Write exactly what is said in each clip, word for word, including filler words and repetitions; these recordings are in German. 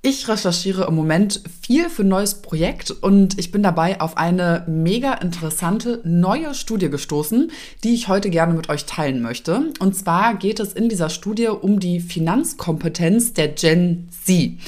Ich recherchiere im Moment viel für ein neues Projekt und ich bin dabei auf eine mega interessante neue Studie gestoßen, die ich heute gerne mit euch teilen möchte. Und zwar geht es in dieser Studie um die Finanzkompetenz der Gen Z.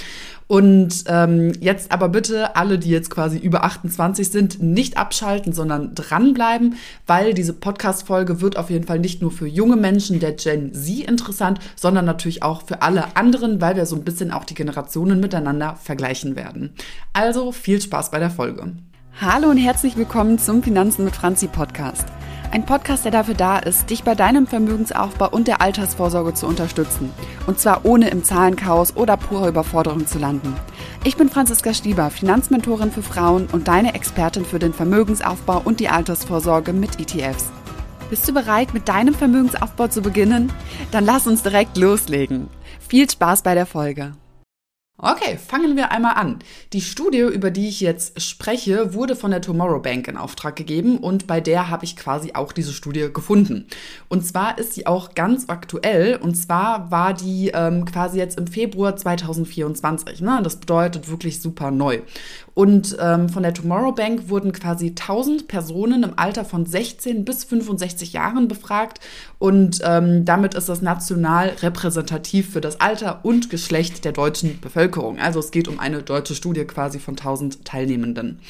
Und ähm, jetzt aber bitte alle, die jetzt quasi über achtundzwanzig sind, nicht abschalten, sondern dranbleiben, weil diese Podcast-Folge wird auf jeden Fall nicht nur für junge Menschen der Gen Z interessant, sondern natürlich auch für alle anderen, weil wir so ein bisschen auch die Generationen miteinander vergleichen werden. Also viel Spaß bei der Folge. Hallo und herzlich willkommen zum Finanzen mit Franzi Podcast. Ein Podcast, der dafür da ist, dich bei deinem Vermögensaufbau und der Altersvorsorge zu unterstützen. Und zwar ohne im Zahlenchaos oder purer Überforderung zu landen. Ich bin Franziska Stieber, Finanzmentorin für Frauen und deine Expertin für den Vermögensaufbau und die Altersvorsorge mit E T Fs. Bist du bereit, mit deinem Vermögensaufbau zu beginnen? Dann lass uns direkt loslegen. Viel Spaß bei der Folge. Okay, fangen wir einmal an. Die Studie, über die ich jetzt spreche, wurde von der Tomorrow Bank in Auftrag gegeben und bei der habe ich quasi auch diese Studie gefunden. Und zwar ist sie auch ganz aktuell und zwar war die ähm, quasi jetzt im Februar zwanzig vierundzwanzig. Ne? Das bedeutet wirklich super neu. Und ähm, von der Tomorrow Bank wurden quasi tausend Personen im Alter von sechzehn bis fünfundsechzig Jahren befragt und ähm, damit ist das national repräsentativ für das Alter und Geschlecht der deutschen Bevölkerung. Also es geht um eine deutsche Studie quasi von tausend Teilnehmenden.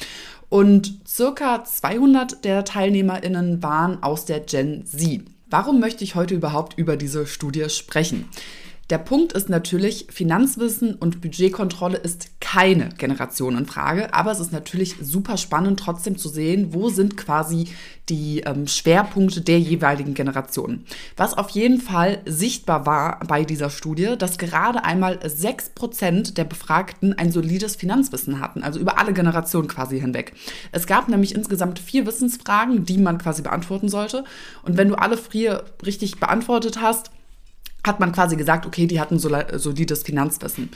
Und circa zweihundert der TeilnehmerInnen waren aus der Gen Z. Warum möchte ich heute überhaupt über diese Studie sprechen? Der Punkt ist natürlich, Finanzwissen und Budgetkontrolle ist keine Generationenfrage, aber es ist natürlich super spannend trotzdem zu sehen, wo sind quasi die ähm, Schwerpunkte der jeweiligen Generationen. Was auf jeden Fall sichtbar war bei dieser Studie, dass gerade einmal sechs Prozent der Befragten ein solides Finanzwissen hatten, also über alle Generationen quasi hinweg. Es gab nämlich insgesamt vier Wissensfragen, die man quasi beantworten sollte. Und wenn du alle vier richtig beantwortet hast, hat man quasi gesagt, okay, die hatten solides Finanzwissen.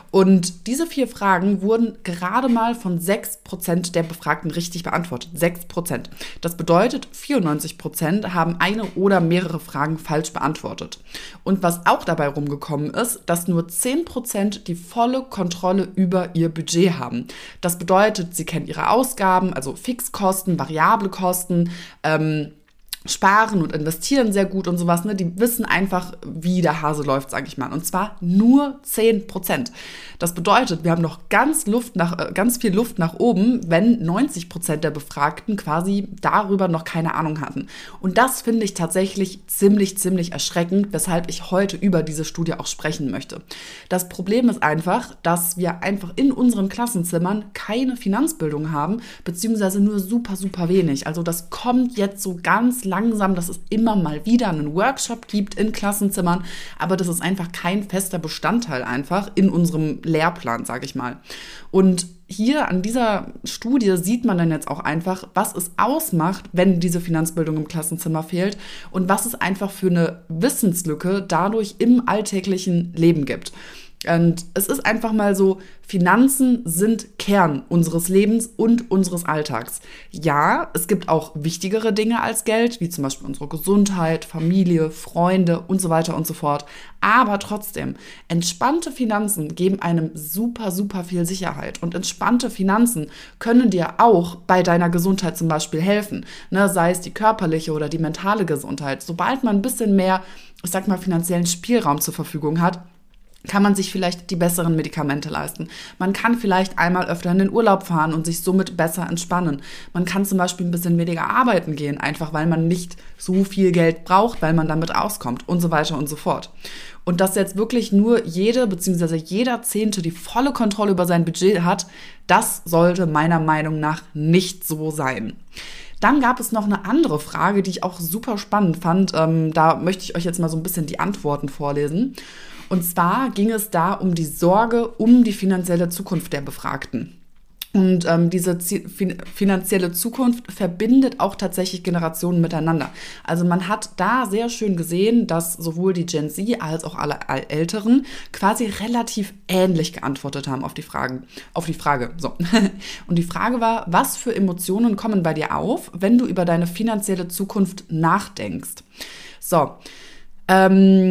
Und diese vier Fragen wurden gerade mal von sechs Prozent der Befragten richtig beantwortet. sechs Prozent. Das bedeutet, vierundneunzig Prozent haben eine oder mehrere Fragen falsch beantwortet. Und was auch dabei rumgekommen ist, dass nur zehn Prozent die volle Kontrolle über ihr Budget haben. Das bedeutet, sie kennen ihre Ausgaben, also Fixkosten, variable Kosten, ähm, sparen und investieren sehr gut und sowas, ne? Die wissen einfach, wie der Hase läuft, sage ich mal. Und zwar nur zehn Prozent. Das bedeutet, wir haben noch ganz Luft nach, äh, ganz viel Luft nach oben, wenn neunzig Prozent der Befragten quasi darüber noch keine Ahnung hatten. Und das finde ich tatsächlich ziemlich, ziemlich erschreckend, weshalb ich heute über diese Studie auch sprechen möchte. Das Problem ist einfach, dass wir einfach in unseren Klassenzimmern keine Finanzbildung haben, beziehungsweise nur super, super wenig. Also das kommt jetzt so ganz langsam, dass es immer mal wieder einen Workshop gibt in Klassenzimmern, aber das ist einfach kein fester Bestandteil einfach in unserem Lehrplan, sage ich mal. Und hier an dieser Studie sieht man dann jetzt auch einfach, was es ausmacht, wenn diese Finanzbildung im Klassenzimmer fehlt und was es einfach für eine Wissenslücke dadurch im alltäglichen Leben gibt. Und es ist einfach mal so, Finanzen sind Kern unseres Lebens und unseres Alltags. Ja, es gibt auch wichtigere Dinge als Geld, wie zum Beispiel unsere Gesundheit, Familie, Freunde und so weiter und so fort. Aber trotzdem, entspannte Finanzen geben einem super, super viel Sicherheit. Und entspannte Finanzen können dir auch bei deiner Gesundheit zum Beispiel helfen. Ne, sei es die körperliche oder die mentale Gesundheit. Sobald man ein bisschen mehr, ich sag mal, finanziellen Spielraum zur Verfügung hat, kann man sich vielleicht die besseren Medikamente leisten. Man kann vielleicht einmal öfter in den Urlaub fahren und sich somit besser entspannen. Man kann zum Beispiel ein bisschen weniger arbeiten gehen, einfach weil man nicht so viel Geld braucht, weil man damit auskommt und so weiter und so fort. Und dass jetzt wirklich nur jede bzw. jeder Zehnte die volle Kontrolle über sein Budget hat, das sollte meiner Meinung nach nicht so sein. Dann gab es noch eine andere Frage, die ich auch super spannend fand. Ähm, da möchte ich euch jetzt mal so ein bisschen die Antworten vorlesen. Und zwar ging es da um die Sorge um die finanzielle Zukunft der Befragten. Und ähm, diese zi- fin- finanzielle Zukunft verbindet auch tatsächlich Generationen miteinander. Also man hat da sehr schön gesehen, dass sowohl die Gen Z als auch alle Älteren quasi relativ ähnlich geantwortet haben auf die Fragen, auf die Frage. So. Und die Frage war, was für Emotionen kommen bei dir auf, wenn du über deine finanzielle Zukunft nachdenkst? So. Ähm,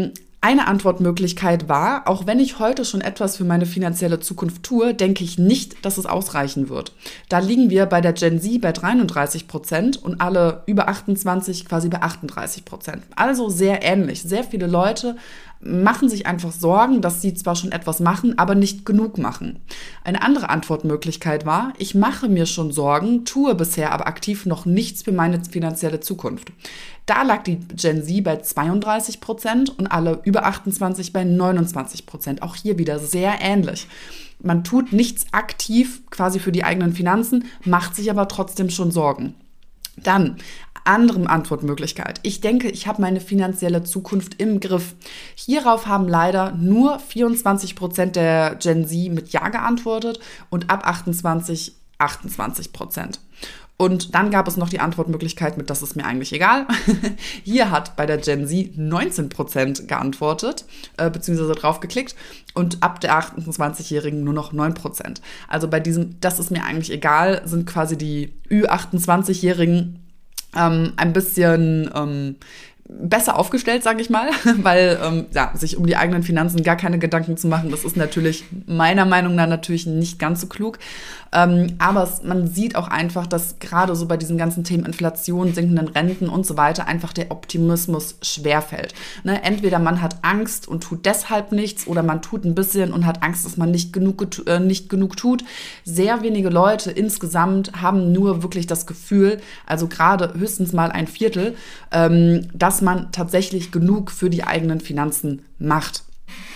Eine Antwortmöglichkeit war, auch wenn ich heute schon etwas für meine finanzielle Zukunft tue, denke ich nicht, dass es ausreichen wird. Da liegen wir bei der Gen Z bei dreiunddreißig Prozent und alle über achtundzwanzig quasi bei achtunddreißig Prozent. Also sehr ähnlich. Sehr viele Leute machen sich einfach Sorgen, dass sie zwar schon etwas machen, aber nicht genug machen. Eine andere Antwortmöglichkeit war, ich mache mir schon Sorgen, tue bisher aber aktiv noch nichts für meine finanzielle Zukunft. Da lag die Gen Z bei zweiunddreißig Prozent und alle über achtundzwanzig bei neunundzwanzig Prozent. Auch hier wieder sehr ähnlich. Man tut nichts aktiv quasi für die eigenen Finanzen, macht sich aber trotzdem schon Sorgen. Dann andere Antwortmöglichkeit. Ich denke, ich habe meine finanzielle Zukunft im Griff. Hierauf haben leider nur vierundzwanzig Prozent der Gen Z mit Ja geantwortet und ab achtundzwanzig, achtundzwanzig Prozent. Und dann gab es noch die Antwortmöglichkeit mit, das ist mir eigentlich egal. Hier hat bei der Gen Z neunzehn Prozent geantwortet, äh, beziehungsweise drauf geklickt und ab der achtundzwanzigjährigen nur noch neun Prozent. Also bei diesem, das ist mir eigentlich egal, sind quasi die Ü achtundzwanzigjährigen ähm, ein bisschen ähm, besser aufgestellt, sage ich mal, weil ähm, ja, sich um die eigenen Finanzen gar keine Gedanken zu machen, das ist natürlich meiner Meinung nach natürlich nicht ganz so klug. Ähm, aber es, man sieht auch einfach, dass gerade so bei diesen ganzen Themen Inflation, sinkenden Renten und so weiter einfach der Optimismus schwerfällt. Ne? Entweder man hat Angst und tut deshalb nichts oder man tut ein bisschen und hat Angst, dass man nicht genug, äh, nicht genug tut. Sehr wenige Leute insgesamt haben nur wirklich das Gefühl, also gerade höchstens mal ein Viertel, ähm, dass man tatsächlich genug für die eigenen Finanzen macht.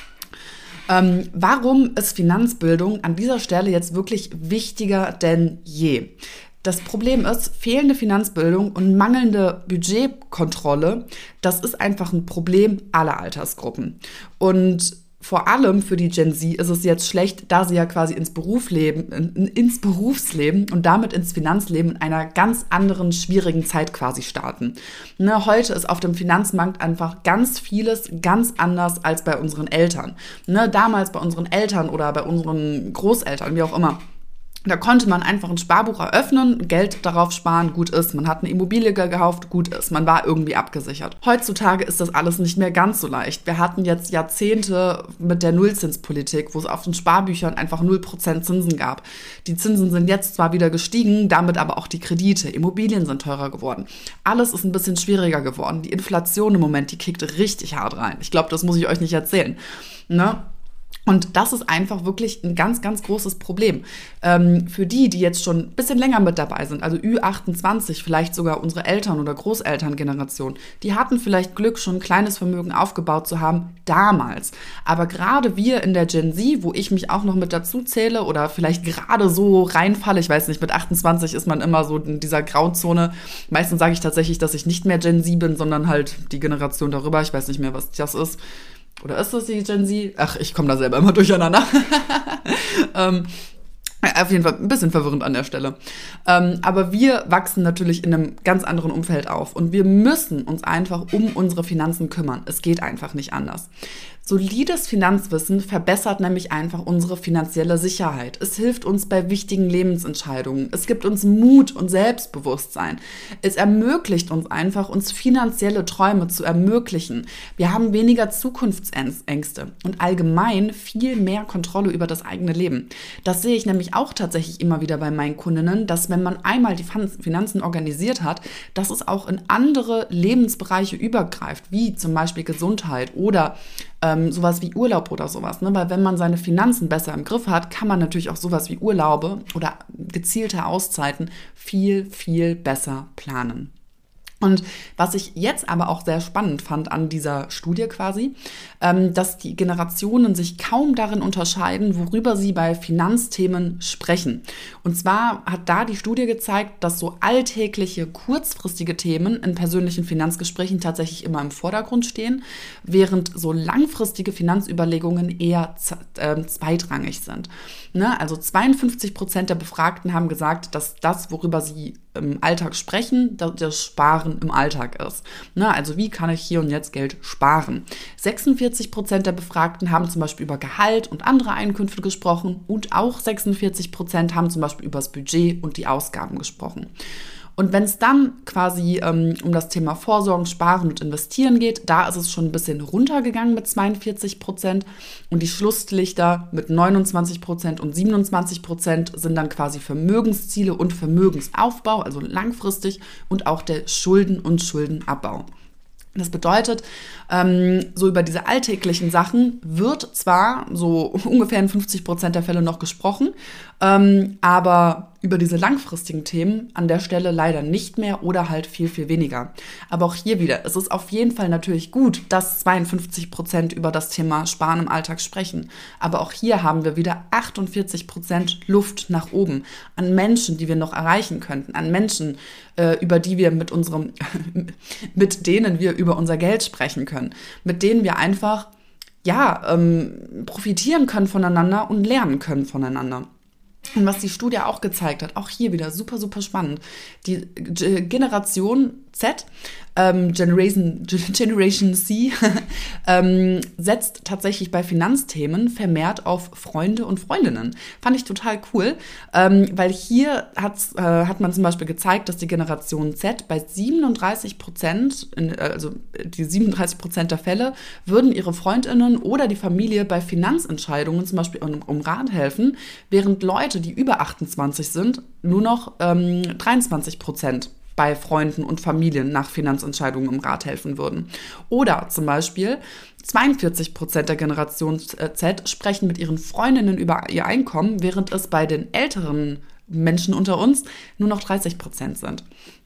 Ähm, warum ist Finanzbildung an dieser Stelle jetzt wirklich wichtiger denn je? Das Problem ist, fehlende Finanzbildung und mangelnde Budgetkontrolle, das ist einfach ein Problem aller Altersgruppen. Und vor allem für die Gen Z ist es jetzt schlecht, da sie ja quasi ins Berufsleben, in, ins Berufsleben und damit ins Finanzleben in einer ganz anderen, schwierigen Zeit quasi starten. Ne, heute ist auf dem Finanzmarkt einfach ganz vieles ganz anders als bei unseren Eltern. Ne, damals bei unseren Eltern oder bei unseren Großeltern, wie auch immer. Da konnte man einfach ein Sparbuch eröffnen, Geld darauf sparen, gut ist. Man hat eine Immobilie gekauft, gut ist. Man war irgendwie abgesichert. Heutzutage ist das alles nicht mehr ganz so leicht. Wir hatten jetzt Jahrzehnte mit der Nullzinspolitik, wo es auf den Sparbüchern einfach null Prozent Zinsen gab. Die Zinsen sind jetzt zwar wieder gestiegen, damit aber auch die Kredite. Immobilien sind teurer geworden. Alles ist ein bisschen schwieriger geworden. Die Inflation im Moment, die kickt richtig hart rein. Ich glaube, das muss ich euch nicht erzählen. Ne? Und das ist einfach wirklich ein ganz, ganz großes Problem. Ähm, für die, die jetzt schon ein bisschen länger mit dabei sind, also Ü achtundzwanzig, vielleicht sogar unsere Eltern- oder Großelterngeneration, die hatten vielleicht Glück, schon ein kleines Vermögen aufgebaut zu haben, damals. Aber gerade wir in der Gen Z, wo ich mich auch noch mit dazu zähle oder vielleicht gerade so reinfalle, ich weiß nicht, mit achtundzwanzig ist man immer so in dieser Grauzone. Meistens sage ich tatsächlich, dass ich nicht mehr Gen Z bin, sondern halt die Generation darüber. Ich weiß nicht mehr, was das ist. Oder ist das die Gen Z? Ach, ich komme da selber immer durcheinander. ähm, auf jeden Fall ein bisschen verwirrend an der Stelle. Ähm, aber wir wachsen natürlich in einem ganz anderen Umfeld auf. Und wir müssen uns einfach um unsere Finanzen kümmern. Es geht einfach nicht anders. Solides Finanzwissen verbessert nämlich einfach unsere finanzielle Sicherheit. Es hilft uns bei wichtigen Lebensentscheidungen. Es gibt uns Mut und Selbstbewusstsein. Es ermöglicht uns einfach, uns finanzielle Träume zu ermöglichen. Wir haben weniger Zukunftsängste und allgemein viel mehr Kontrolle über das eigene Leben. Das sehe ich nämlich auch tatsächlich immer wieder bei meinen Kundinnen, dass wenn man einmal die Finanzen organisiert hat, dass es auch in andere Lebensbereiche übergreift, wie zum Beispiel Gesundheit oder Ähm, sowas wie Urlaub oder sowas, ne? Weil wenn man seine Finanzen besser im Griff hat, kann man natürlich auch sowas wie Urlaube oder gezielte Auszeiten viel, viel besser planen. Und was ich jetzt aber auch sehr spannend fand an dieser Studie quasi, ähm, dass die Generationen sich kaum darin unterscheiden, worüber sie bei Finanzthemen sprechen. Und zwar hat da die Studie gezeigt, dass so alltägliche, kurzfristige Themen in persönlichen Finanzgesprächen tatsächlich immer im Vordergrund stehen, während so langfristige Finanzüberlegungen eher z- äh, zweitrangig sind. Ne? Also zweiundfünfzig Prozent der Befragten haben gesagt, dass das, worüber sie im Alltag sprechen, das Sparen im Alltag ist. Na, also wie kann ich hier und jetzt Geld sparen? sechsundvierzig Prozent der Befragten haben zum Beispiel über Gehalt und andere Einkünfte gesprochen und auch sechsundvierzig Prozent haben zum Beispiel über das Budget und die Ausgaben gesprochen. Und wenn es dann quasi ähm, um das Thema Vorsorgen, Sparen und Investieren geht, da ist es schon ein bisschen runtergegangen mit zweiundvierzig Prozent und die Schlusslichter mit neunundzwanzig Prozent und siebenundzwanzig Prozent sind dann quasi Vermögensziele und Vermögensaufbau, also langfristig, und auch der Schulden- und Schuldenabbau. Das bedeutet, ähm, so über diese alltäglichen Sachen wird zwar so ungefähr in fünfzig Prozent der Fälle noch gesprochen, ähm, aber über diese langfristigen Themen an der Stelle leider nicht mehr oder halt viel, viel weniger. Aber auch hier wieder, es ist auf jeden Fall natürlich gut, dass zweiundfünfzig Prozent über das Thema Sparen im Alltag sprechen. Aber auch hier haben wir wieder achtundvierzig Prozent Luft nach oben an Menschen, die wir noch erreichen könnten, an Menschen, äh, über die wir mit unserem, mit denen wir über unser Geld sprechen können, mit denen wir einfach, ja, ähm, profitieren können voneinander und lernen können voneinander. Und was die Studie auch gezeigt hat, auch hier wieder super, super spannend, die G- Generation Z, ähm, Generation, Generation C, ähm, setzt tatsächlich bei Finanzthemen vermehrt auf Freunde und Freundinnen. Fand ich total cool, ähm, weil hier hat's, äh, hat man zum Beispiel gezeigt, dass die Generation Z bei siebenunddreißig Prozent, in, also die siebenunddreißig Prozent der Fälle, würden ihre Freundinnen oder die Familie bei Finanzentscheidungen zum Beispiel um, um Rat helfen, während Leute, die über achtundzwanzig sind, nur noch ähm, dreiundzwanzig Prozent bei Freunden und Familien nach Finanzentscheidungen um Rat helfen würden. Oder zum Beispiel zweiundvierzig Prozent der Generation Z sprechen mit ihren Freundinnen über ihr Einkommen, während es bei den älteren Menschen unter uns nur noch dreißig Prozent sind.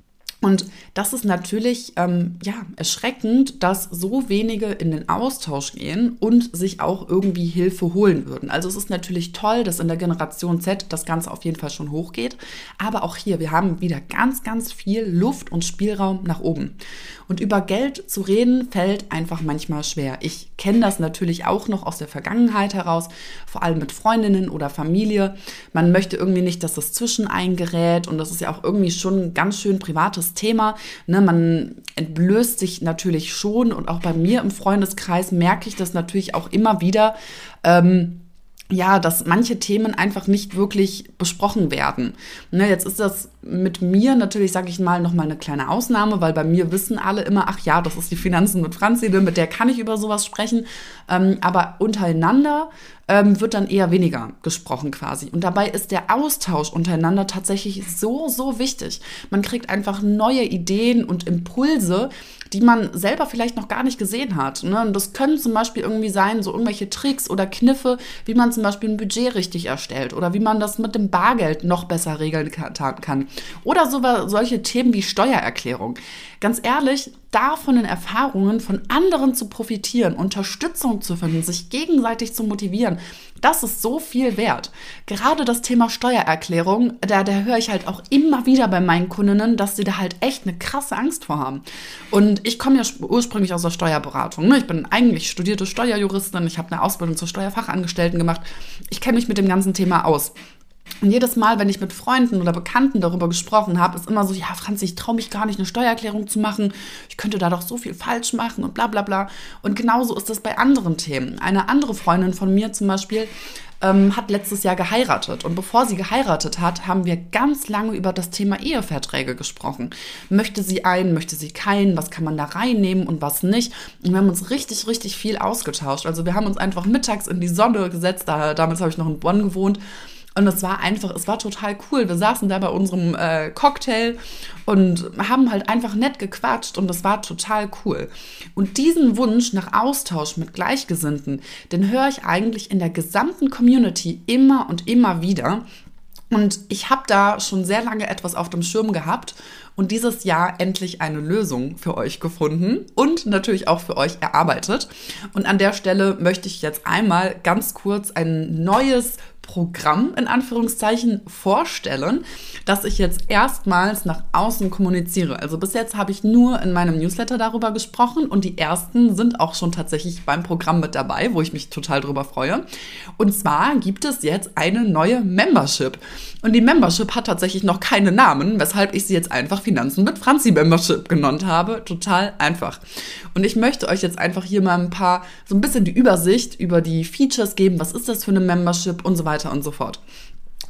Und das ist natürlich ähm, ja, erschreckend, dass so wenige in den Austausch gehen und sich auch irgendwie Hilfe holen würden. Also es ist natürlich toll, dass in der Generation Z das Ganze auf jeden Fall schon hochgeht. Aber auch hier, wir haben wieder ganz, ganz viel Luft und Spielraum nach oben. Und über Geld zu reden, fällt einfach manchmal schwer. Ich kenne das natürlich auch noch aus der Vergangenheit heraus, vor allem mit Freundinnen oder Familie. Man möchte irgendwie nicht, dass das zwischen eingerät und das ist ja auch irgendwie schon ein ganz schön privates Thema. Ne, man entblößt sich natürlich schon und auch bei mir im Freundeskreis merke ich das natürlich auch immer wieder, ähm, ja, dass manche Themen einfach nicht wirklich besprochen werden. Ne, jetzt ist das mit mir natürlich, sage ich mal, nochmal eine kleine Ausnahme, weil bei mir wissen alle immer, ach ja, das ist die Finanzen mit Franzi, mit der kann ich über sowas sprechen. Ähm, aber untereinander ähm, wird dann eher weniger gesprochen quasi. Und dabei ist der Austausch untereinander tatsächlich so, so wichtig. Man kriegt einfach neue Ideen und Impulse, die man selber vielleicht noch gar nicht gesehen hat. Ne? Und das können zum Beispiel irgendwie sein, so irgendwelche Tricks oder Kniffe, wie man zum Beispiel ein Budget richtig erstellt oder wie man das mit dem Bargeld noch besser regeln kann. Oder so, solche Themen wie Steuererklärung. Ganz ehrlich, da von den Erfahrungen von anderen zu profitieren, Unterstützung zu finden, sich gegenseitig zu motivieren, das ist so viel wert. Gerade das Thema Steuererklärung, da, da höre ich halt auch immer wieder bei meinen Kundinnen, dass sie da halt echt eine krasse Angst vor haben. Und ich komme ja ursprünglich aus der Steuerberatung. Ne? Ich bin eigentlich studierte Steuerjuristin, ich habe eine Ausbildung zur Steuerfachangestellten gemacht. Ich kenne mich mit dem ganzen Thema aus. Und jedes Mal, wenn ich mit Freunden oder Bekannten darüber gesprochen habe, ist immer so, ja, Franzi, ich traue mich gar nicht, eine Steuererklärung zu machen. Ich könnte da doch so viel falsch machen und bla bla bla. Und genauso ist das bei anderen Themen. Eine andere Freundin von mir zum Beispiel ähm, hat letztes Jahr geheiratet. Und bevor sie geheiratet hat, haben wir ganz lange über das Thema Eheverträge gesprochen. Möchte sie einen, möchte sie keinen, was kann man da reinnehmen und was nicht. Und wir haben uns richtig, richtig viel ausgetauscht. Also wir haben uns einfach mittags in die Sonne gesetzt. Da, damals habe ich noch in Bonn gewohnt. Und es war einfach, es war total cool. Wir saßen da bei unserem äh, Cocktail und haben halt einfach nett gequatscht und das war total cool. Und diesen Wunsch nach Austausch mit Gleichgesinnten, den höre ich eigentlich in der gesamten Community immer und immer wieder. Und ich habe da schon sehr lange etwas auf dem Schirm gehabt und dieses Jahr endlich eine Lösung für euch gefunden und natürlich auch für euch erarbeitet. Und an der Stelle möchte ich jetzt einmal ganz kurz ein neues Programm in Anführungszeichen vorstellen, das ich jetzt erstmals nach außen kommuniziere. Also bis jetzt habe ich nur in meinem Newsletter darüber gesprochen und die ersten sind auch schon tatsächlich beim Programm mit dabei, wo ich mich total drüber freue. Und zwar gibt es jetzt eine neue Membership. Und die Membership hat tatsächlich noch keinen Namen, weshalb ich sie jetzt einfach Finanzen mit Franzi Membership genannt habe. Total einfach. Und ich möchte euch jetzt einfach hier mal ein paar, so ein bisschen die Übersicht über die Features geben. Was ist das für eine Membership und so weiter und so fort.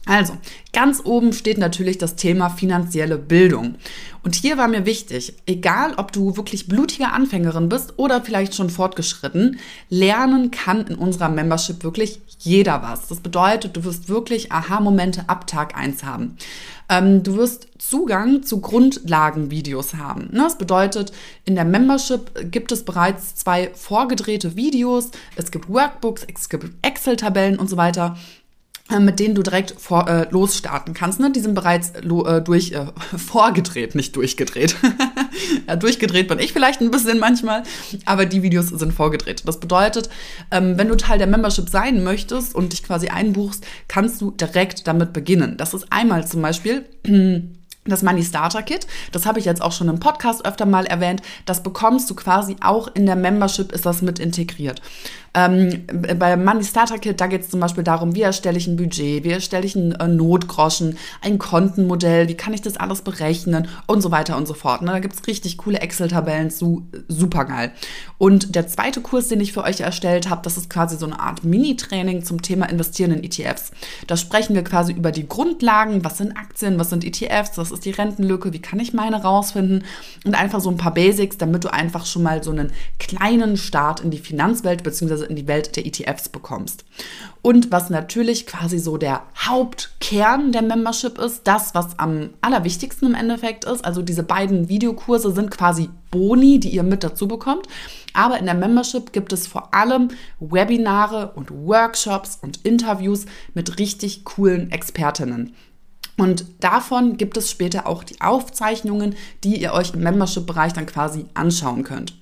Also, ganz oben steht natürlich das Thema finanzielle Bildung. Und hier war mir wichtig, egal ob du wirklich blutige Anfängerin bist oder vielleicht schon fortgeschritten, lernen kann in unserer Membership wirklich jeder was. Das bedeutet, du wirst wirklich Aha-Momente ab Tag eins haben. Ähm, du wirst Zugang zu Grundlagenvideos haben. Ne? Das bedeutet, in der Membership gibt es bereits zwei vorgedrehte Videos, es gibt Workbooks, es gibt Excel-Tabellen und so weiter, mit denen du direkt vor, äh, losstarten kannst. Ne? Die sind bereits lo, äh, durch, äh, vorgedreht, nicht durchgedreht. Ja, durchgedreht bin ich vielleicht ein bisschen manchmal, aber die Videos sind vorgedreht. Das bedeutet, ähm, wenn du Teil der Membership sein möchtest und dich quasi einbuchst, kannst du direkt damit beginnen. Das ist einmal zum Beispiel das Money Starter Kit, das habe ich jetzt auch schon im Podcast öfter mal erwähnt, das bekommst du quasi auch in der Membership, ist das mit integriert. Ähm, bei Money Starter Kit, da geht es zum Beispiel darum, wie erstelle ich ein Budget, wie erstelle ich einen äh, Notgroschen, ein Kontenmodell, wie kann ich das alles berechnen und so weiter und so fort. Ne? Da gibt es richtig coole Excel-Tabellen zu, super geil. Und der zweite Kurs, den ich für euch erstellt habe, das ist quasi so eine Art Mini-Training zum Thema Investieren in E T Fs. Da sprechen wir quasi über die Grundlagen, was sind Aktien, was sind E T Fs, was ist die Rentenlücke, wie kann ich meine rausfinden und einfach so ein paar Basics, damit du einfach schon mal so einen kleinen Start in die Finanzwelt bzw. in die Welt der E T Fs bekommst. Und was natürlich quasi so der Hauptkern der Membership ist, das, was am allerwichtigsten im Endeffekt ist, also diese beiden Videokurse sind quasi Boni, die ihr mit dazu bekommt, aber in der Membership gibt es vor allem Webinare und Workshops und Interviews mit richtig coolen Expertinnen. Und davon gibt es später auch die Aufzeichnungen, die ihr euch im Membership-Bereich dann quasi anschauen könnt.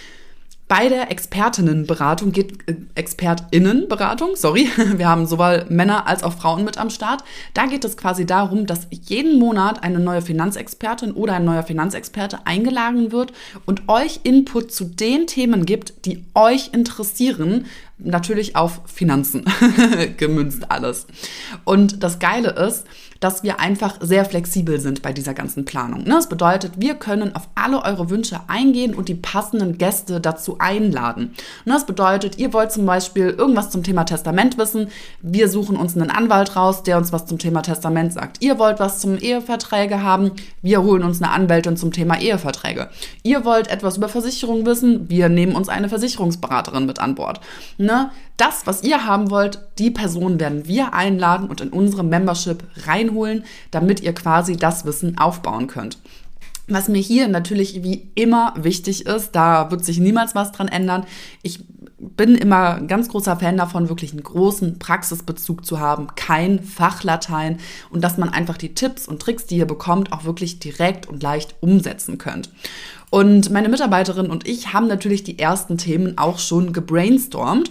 Bei der Expertinnenberatung geht äh, Expertinnenberatung, sorry, wir haben sowohl Männer als auch Frauen mit am Start. Da geht es quasi darum, dass jeden Monat eine neue Finanzexpertin oder ein neuer Finanzexperte eingeladen wird und euch Input zu den Themen gibt, die euch interessieren, natürlich auf Finanzen gemünzt alles. Und das Geile ist, dass wir einfach sehr flexibel sind bei dieser ganzen Planung. Das bedeutet, wir können auf alle eure Wünsche eingehen und die passenden Gäste dazu einladen. Das bedeutet, ihr wollt zum Beispiel irgendwas zum Thema Testament wissen, wir suchen uns einen Anwalt raus, der uns was zum Thema Testament sagt. Ihr wollt was zum Eheverträge haben, wir holen uns eine Anwältin zum Thema Eheverträge. Ihr wollt etwas über Versicherung wissen, wir nehmen uns eine Versicherungsberaterin mit an Bord. Ne? Das, was ihr haben wollt, die Person werden wir einladen und in unsere Membership reinholen, damit ihr quasi das Wissen aufbauen könnt. Was mir hier natürlich wie immer wichtig ist, da wird sich niemals was dran ändern. Ich bin immer ein ganz großer Fan davon, wirklich einen großen Praxisbezug zu haben, kein Fachlatein und dass man einfach die Tipps und Tricks, die ihr bekommt, auch wirklich direkt und leicht umsetzen könnt. Und meine Mitarbeiterin und ich haben natürlich die ersten Themen auch schon gebrainstormt.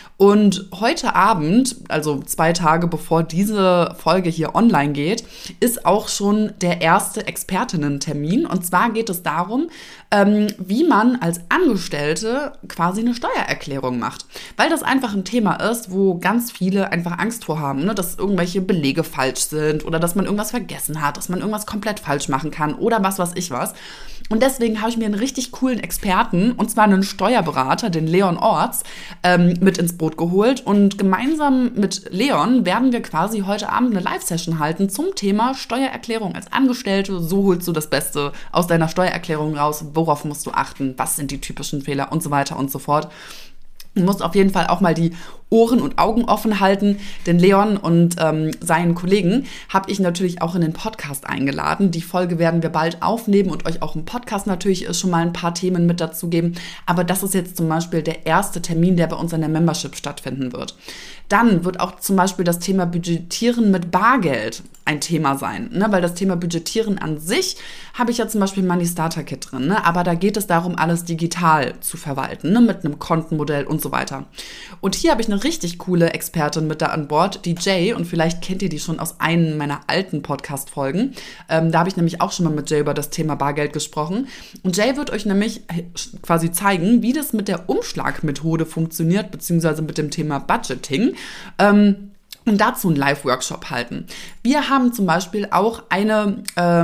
Und heute Abend, also zwei Tage bevor diese Folge hier online geht, ist auch schon der erste Expertinnen-Termin. Und zwar geht es darum, ähm, wie man als Angestellte quasi eine Steuererklärung macht. Weil das einfach ein Thema ist, wo ganz viele einfach Angst vor haben, ne? Dass irgendwelche Belege falsch sind oder dass man irgendwas vergessen hat, dass man irgendwas komplett falsch machen kann oder was weiß ich was. Und deswegen habe ich mir einen richtig coolen Experten, und zwar einen Steuerberater, den Leon Orts, ähm, mit ins Boot geholt. Und gemeinsam mit Leon werden wir quasi heute Abend eine Live-Session halten zum Thema Steuererklärung als Angestellte. So holst du das Beste aus deiner Steuererklärung raus. Worauf musst du achten? Was sind die typischen Fehler? Und so weiter und so fort. Du musst auf jeden Fall auch mal die Ohren und Augen offen halten, denn Leon und ähm, seinen Kollegen habe ich natürlich auch in den Podcast eingeladen. Die Folge werden wir bald aufnehmen und euch auch im Podcast natürlich schon mal ein paar Themen mit dazu geben. Aber das ist jetzt zum Beispiel der erste Termin, der bei uns in der Membership stattfinden wird. Dann wird auch zum Beispiel das Thema Budgetieren mit Bargeld ein Thema sein, ne? Weil das Thema Budgetieren an sich habe ich ja zum Beispiel im Money Starter Kit drin, ne? Aber da geht es darum, alles digital zu verwalten, ne? Mit einem Kontenmodell und so weiter. Und hier habe ich eine richtig coole Expertin mit da an Bord, die Jay, und vielleicht kennt ihr die schon aus einem meiner alten Podcast-Folgen. Ähm, da habe ich nämlich auch schon mal mit Jay über das Thema Bargeld gesprochen. Und Jay wird euch nämlich quasi zeigen, wie das mit der Umschlagmethode funktioniert, beziehungsweise mit dem Thema Budgeting. Ähm, und dazu einen Live-Workshop halten. Wir haben zum Beispiel auch eine,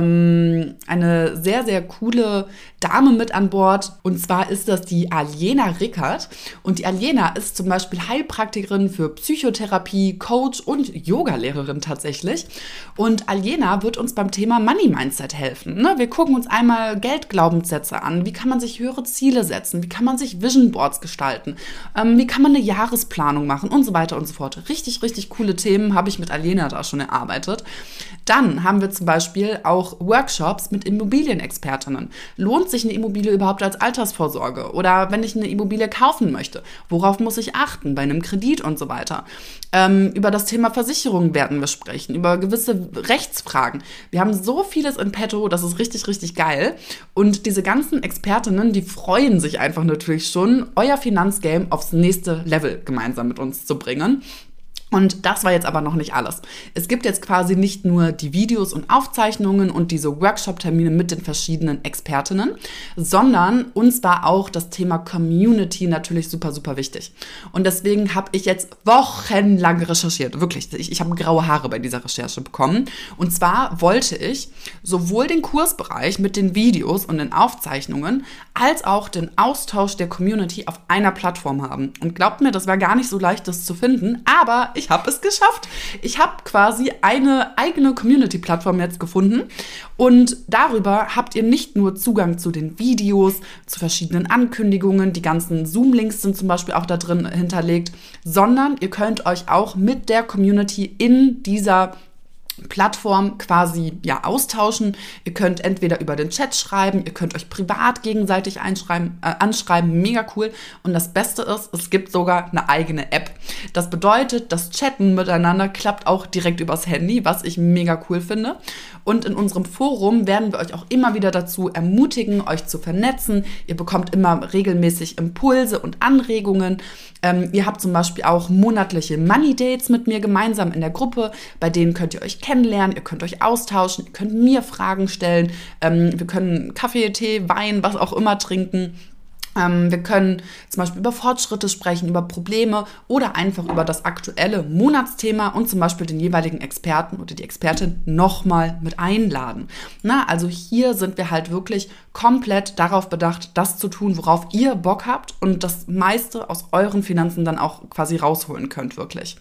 ähm, eine sehr, sehr coole Dame mit an Bord. Und zwar ist das die Aljena Rickert. Und die Aljena ist zum Beispiel Heilpraktikerin für Psychotherapie, Coach und Yogalehrerin tatsächlich. Und Aljena wird uns beim Thema Money Mindset helfen. Ne? Wir gucken uns einmal Geldglaubenssätze an. Wie kann man sich höhere Ziele setzen? Wie kann man sich Vision Boards gestalten? Ähm, wie kann man eine Jahresplanung machen? Und so weiter und so fort. Richtig, richtig coole Themen habe ich mit Aljena da schon erarbeitet. Dann haben wir zum Beispiel auch Workshops mit Immobilienexpertinnen. Lohnt sich eine Immobilie überhaupt als Altersvorsorge? Oder wenn ich eine Immobilie kaufen möchte, worauf muss ich achten bei einem Kredit und so weiter? Ähm, über das Thema Versicherungen werden wir sprechen, über gewisse Rechtsfragen. Wir haben so vieles in petto, das ist richtig, richtig geil. Und diese ganzen Expertinnen, die freuen sich einfach natürlich schon, euer Finanzgame aufs nächste Level gemeinsam mit uns zu bringen. Und das war jetzt aber noch nicht alles. Es gibt jetzt quasi nicht nur die Videos und Aufzeichnungen und diese Workshop-Termine mit den verschiedenen Expertinnen, sondern uns war auch das Thema Community natürlich super, super wichtig. Und deswegen habe ich jetzt wochenlang recherchiert. Wirklich, ich, ich habe graue Haare bei dieser Recherche bekommen. Und zwar wollte ich sowohl den Kursbereich mit den Videos und den Aufzeichnungen als auch den Austausch der Community auf einer Plattform haben. Und glaubt mir, das war gar nicht so leicht, das zu finden, aber ich Ich habe es geschafft. Ich habe quasi eine eigene Community-Plattform jetzt gefunden und darüber habt ihr nicht nur Zugang zu den Videos, zu verschiedenen Ankündigungen, die ganzen Zoom-Links sind zum Beispiel auch da drin hinterlegt, sondern ihr könnt euch auch mit der Community in dieser Plattform quasi ja austauschen. Ihr könnt entweder über den Chat schreiben, ihr könnt euch privat gegenseitig einschreiben, äh, anschreiben, mega cool. Und das Beste ist, es gibt sogar eine eigene App. Das bedeutet, das Chatten miteinander klappt auch direkt übers Handy, was ich mega cool finde. Und in unserem Forum werden wir euch auch immer wieder dazu ermutigen, euch zu vernetzen. Ihr bekommt immer regelmäßig Impulse und Anregungen. Ähm, ihr habt zum Beispiel auch monatliche Money Dates mit mir gemeinsam in der Gruppe. Bei denen könnt ihr euch kennenlernen, ihr könnt euch austauschen, ihr könnt mir Fragen stellen. Ähm, wir können Kaffee, Tee, Wein, was auch immer trinken. Ähm, wir können zum Beispiel über Fortschritte sprechen, über Probleme oder einfach über das aktuelle Monatsthema und zum Beispiel den jeweiligen Experten oder die Expertin nochmal mit einladen. Na, also hier sind wir halt wirklich komplett darauf bedacht, das zu tun, worauf ihr Bock habt und das meiste aus euren Finanzen dann auch quasi rausholen könnt, wirklich.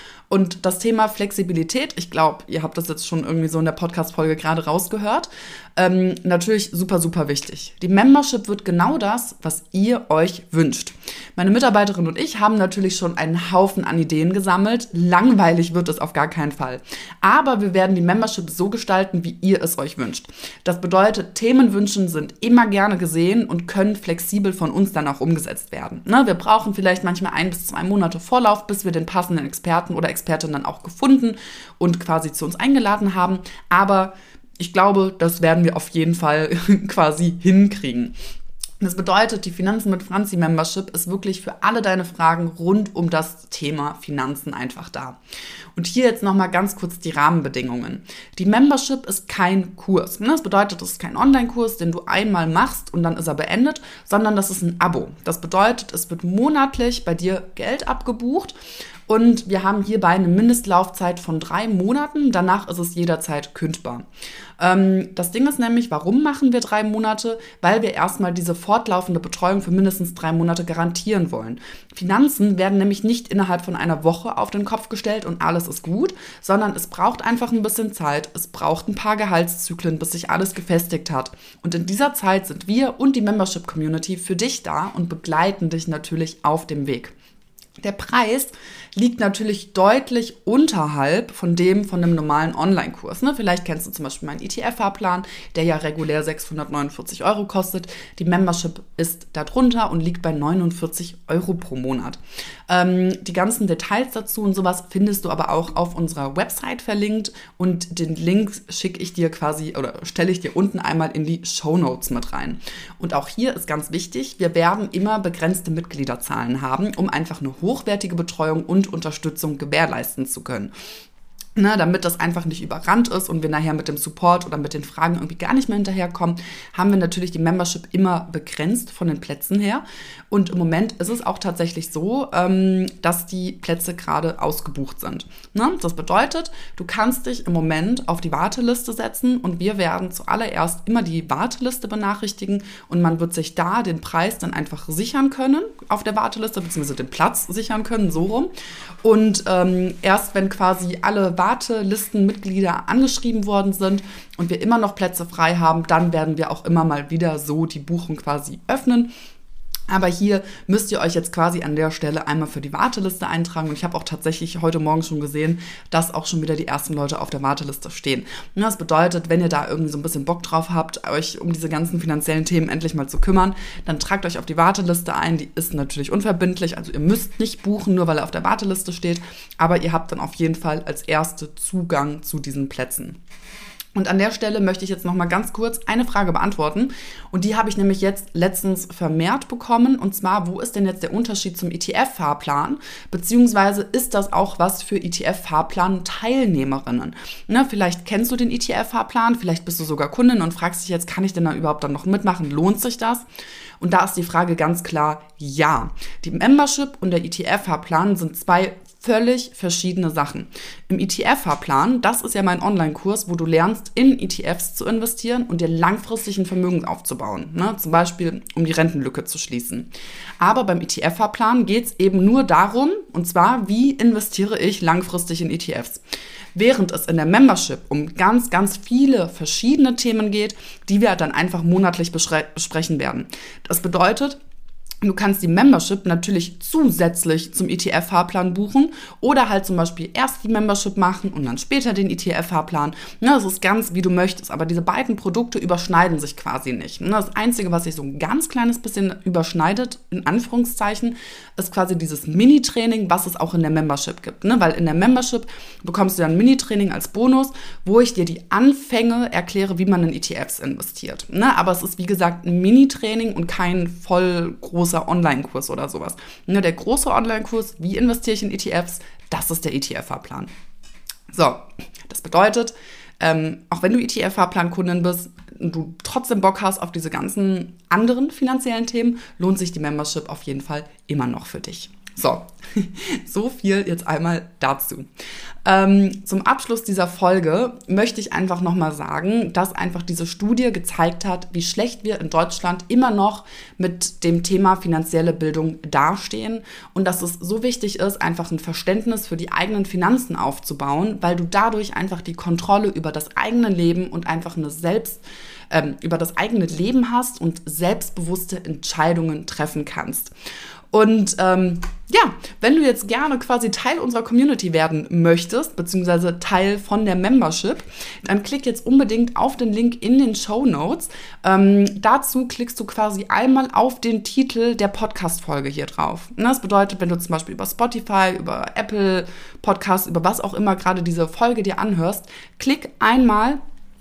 Und das Thema Flexibilität, ich glaube, ihr habt das jetzt schon irgendwie so in der Podcast-Folge gerade rausgehört, ähm, natürlich super, super wichtig. Die Membership wird genau das, was ihr euch wünscht. Meine Mitarbeiterin und ich haben natürlich schon einen Haufen an Ideen gesammelt. Langweilig wird es auf gar keinen Fall. Aber wir werden die Membership so gestalten, wie ihr es euch wünscht. Das bedeutet, Themenwünsche sind immer gerne gesehen und können flexibel von uns dann auch umgesetzt werden. Ne? Wir brauchen vielleicht manchmal ein bis zwei Monate Vorlauf, bis wir den passenden Experten oder Expertin dann auch gefunden und quasi zu uns eingeladen haben. Aber ich glaube, das werden wir auf jeden Fall quasi hinkriegen. Das bedeutet, die Finanzen mit Franzi Membership ist wirklich für alle deine Fragen rund um das Thema Finanzen einfach da. Und hier jetzt nochmal ganz kurz die Rahmenbedingungen. Die Membership ist kein Kurs. Das bedeutet, es ist kein Online-Kurs, den du einmal machst und dann ist er beendet, sondern das ist ein Abo. Das bedeutet, es wird monatlich bei dir Geld abgebucht. Und wir haben hierbei eine Mindestlaufzeit von drei Monaten. Danach ist es jederzeit kündbar. Ähm, das Ding ist nämlich, warum machen wir drei Monate? Weil wir erstmal diese fortlaufende Betreuung für mindestens drei Monate garantieren wollen. Finanzen werden nämlich nicht innerhalb von einer Woche auf den Kopf gestellt und alles ist gut, sondern es braucht einfach ein bisschen Zeit. Es braucht ein paar Gehaltszyklen, bis sich alles gefestigt hat. Und in dieser Zeit sind wir und die Membership-Community für dich da und begleiten dich natürlich auf dem Weg. Der Preis liegt natürlich deutlich unterhalb von dem von einem normalen Online-Kurs. Ne? Vielleicht kennst du zum Beispiel meinen E T F-Fahrplan, der ja regulär sechshundertneunundvierzig Euro kostet. Die Membership ist darunter und liegt bei neunundvierzig Euro pro Monat. Ähm, die ganzen Details dazu und sowas findest du aber auch auf unserer Website verlinkt und den Link schicke ich dir quasi oder stelle ich dir unten einmal in die Shownotes mit rein. Und auch hier ist ganz wichtig, wir werden immer begrenzte Mitgliederzahlen haben, um einfach eine hochwertige Betreuung und Unterstützung gewährleisten zu können. Ne, damit das einfach nicht überrannt ist und wir nachher mit dem Support oder mit den Fragen irgendwie gar nicht mehr hinterherkommen, haben wir natürlich die Membership immer begrenzt von den Plätzen her. Und im Moment ist es auch tatsächlich so, ähm, dass die Plätze gerade ausgebucht sind. Ne? Das bedeutet, du kannst dich im Moment auf die Warteliste setzen und wir werden zuallererst immer die Warteliste benachrichtigen und man wird sich da den Preis dann einfach sichern können auf der Warteliste, beziehungsweise den Platz sichern können, so rum. Und ähm, erst wenn quasi alle Wartelistenmitglieder angeschrieben worden sind und wir immer noch Plätze frei haben, dann werden wir auch immer mal wieder so die Buchung quasi öffnen. Aber hier müsst ihr euch jetzt quasi an der Stelle einmal für die Warteliste eintragen. Und ich habe auch tatsächlich heute Morgen schon gesehen, dass auch schon wieder die ersten Leute auf der Warteliste stehen. Und das bedeutet, wenn ihr da irgendwie so ein bisschen Bock drauf habt, euch um diese ganzen finanziellen Themen endlich mal zu kümmern, dann tragt euch auf die Warteliste ein. Die ist natürlich unverbindlich, also ihr müsst nicht buchen, nur weil er auf der Warteliste steht. Aber ihr habt dann auf jeden Fall als Erste Zugang zu diesen Plätzen. Und an der Stelle möchte ich jetzt noch mal ganz kurz eine Frage beantworten. Und die habe ich nämlich jetzt letztens vermehrt bekommen. Und zwar, wo ist denn jetzt der Unterschied zum E T F-Fahrplan? Beziehungsweise ist das auch was für E T F-Fahrplan-Teilnehmerinnen? Ne, vielleicht kennst du den E T F-Fahrplan, vielleicht bist du sogar Kundin und fragst dich jetzt, kann ich denn da überhaupt dann noch mitmachen? Lohnt sich das? Und da ist die Frage ganz klar, ja. Die Membership und der E T F-Fahrplan sind zwei völlig verschiedene Sachen. Im E T F-Fahrplan, das ist ja mein Online-Kurs, wo du lernst, in E T Fs zu investieren und dir langfristig ein Vermögen aufzubauen. Ne? Zum Beispiel, um die Rentenlücke zu schließen. Aber beim E T F-Fahrplan geht es eben nur darum, und zwar, wie investiere ich langfristig in E T Fs. Während es in der Membership um ganz, ganz viele verschiedene Themen geht, die wir dann einfach monatlich besprechen werden. Das bedeutet, du kannst die Membership natürlich zusätzlich zum E T F-Fahrplan buchen oder halt zum Beispiel erst die Membership machen und dann später den E T F-Fahrplan. Das ist ganz, wie du möchtest, aber diese beiden Produkte überschneiden sich quasi nicht. Das Einzige, was sich so ein ganz kleines bisschen überschneidet, in Anführungszeichen, ist quasi dieses Mini-Training, was es auch in der Membership gibt. Weil in der Membership bekommst du dann ein Mini-Training als Bonus, wo ich dir die Anfänge erkläre, wie man in E T Fs investiert. Aber es ist, wie gesagt, ein Mini-Training und kein voll großer Online-Kurs oder sowas. Nur der große Online-Kurs, wie investiere ich in E T Fs, das ist der E T F-Fahrplan. So, das bedeutet, ähm, auch wenn du E T F-Fahrplan-Kundin bist und du trotzdem Bock hast auf diese ganzen anderen finanziellen Themen, lohnt sich die Membership auf jeden Fall immer noch für dich. So, so viel jetzt einmal dazu. Ähm, zum Abschluss dieser Folge möchte ich einfach nochmal sagen, dass einfach diese Studie gezeigt hat, wie schlecht wir in Deutschland immer noch mit dem Thema finanzielle Bildung dastehen und dass es so wichtig ist, einfach ein Verständnis für die eigenen Finanzen aufzubauen, weil du dadurch einfach die Kontrolle über das eigene Leben und einfach eine Selbst ähm, über das eigene Leben hast und selbstbewusste Entscheidungen treffen kannst. Und ähm, ja, wenn du jetzt gerne quasi Teil unserer Community werden möchtest, beziehungsweise Teil von der Membership, dann klick jetzt unbedingt auf den Link in den Shownotes. Ähm, dazu klickst du quasi einmal auf den Titel der Podcast-Folge hier drauf. Und das bedeutet, wenn du zum Beispiel über Spotify, über Apple Podcasts, über was auch immer gerade diese Folge dir anhörst, klick einmal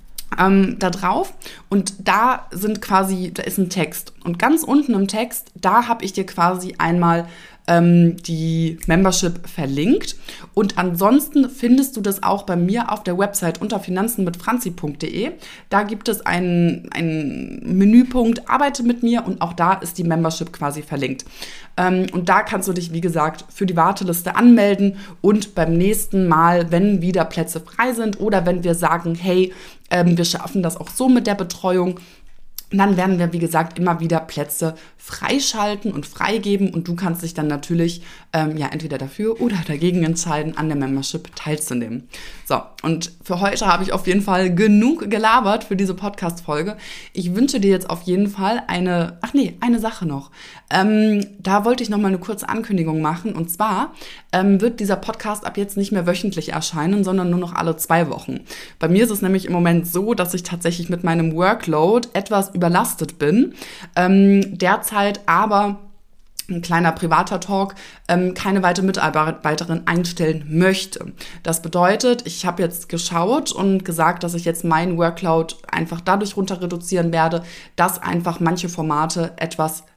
Ähm, da drauf und da sind quasi, da ist ein Text und ganz unten im Text, da habe ich dir quasi einmal ähm, die Membership verlinkt und ansonsten findest du das auch bei mir auf der Website unter finanzen mit franzi punkt de. Da gibt es einen, einen Menüpunkt Arbeite mit mir und auch da ist die Membership quasi verlinkt. Ähm, und da kannst du dich, wie gesagt, für die Warteliste anmelden und beim nächsten Mal, wenn wieder Plätze frei sind oder wenn wir sagen, hey, ähm, wir schaffen das auch so mit der Betreuung, dann werden wir, wie gesagt, immer wieder Plätze freischalten und freigeben und du kannst dich dann natürlich ähm, ja entweder dafür oder dagegen entscheiden, an der Membership teilzunehmen. So, und für heute habe ich auf jeden Fall genug gelabert für diese Podcast-Folge. Ich wünsche dir jetzt auf jeden Fall eine, ach nee, eine Sache noch. Ähm, da wollte ich noch mal eine kurze Ankündigung machen und zwar ähm, wird dieser Podcast ab jetzt nicht mehr wöchentlich erscheinen, sondern nur noch alle zwei Wochen. Bei mir ist es nämlich im Moment so, dass ich tatsächlich mit meinem Workload etwas überlastet bin, ähm, derzeit aber ein kleiner privater Talk, ähm, keine weitere Mitarbeiterin einstellen möchte. Das bedeutet, ich habe jetzt geschaut und gesagt, dass ich jetzt meinen Workload einfach dadurch runter reduzieren werde, dass einfach manche Formate etwas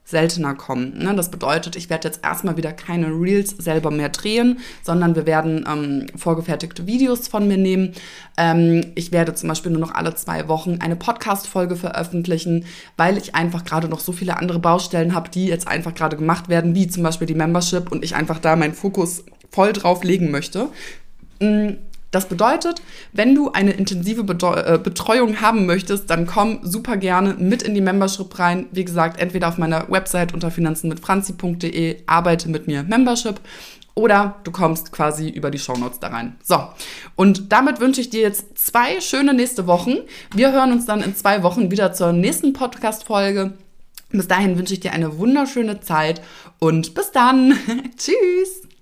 seltener kommen. Ne? Das bedeutet, ich werde jetzt erstmal wieder keine Reels selber mehr drehen, sondern wir werden ähm, vorgefertigte Videos von mir nehmen. Ähm, ich werde zum Beispiel nur noch alle zwei Wochen eine Podcast-Folge veröffentlichen, weil ich einfach gerade noch so viele andere Baustellen habe, die jetzt einfach gerade gemacht werden, wie zum Beispiel die Membership und ich einfach da meinen Fokus voll drauf legen möchte. Das bedeutet, wenn du eine intensive Betreuung haben möchtest, dann komm super gerne mit in die Membership rein. Wie gesagt, entweder auf meiner Website unter finanzen mit franzi punkt de, arbeite mit mir Membership, oder du kommst quasi über die Shownotes da rein. So, und damit wünsche ich dir jetzt zwei schöne nächste Wochen. Wir hören uns dann in zwei Wochen wieder zur nächsten Podcast-Folge. Bis dahin wünsche ich dir eine wunderschöne Zeit und bis dann. Tschüss.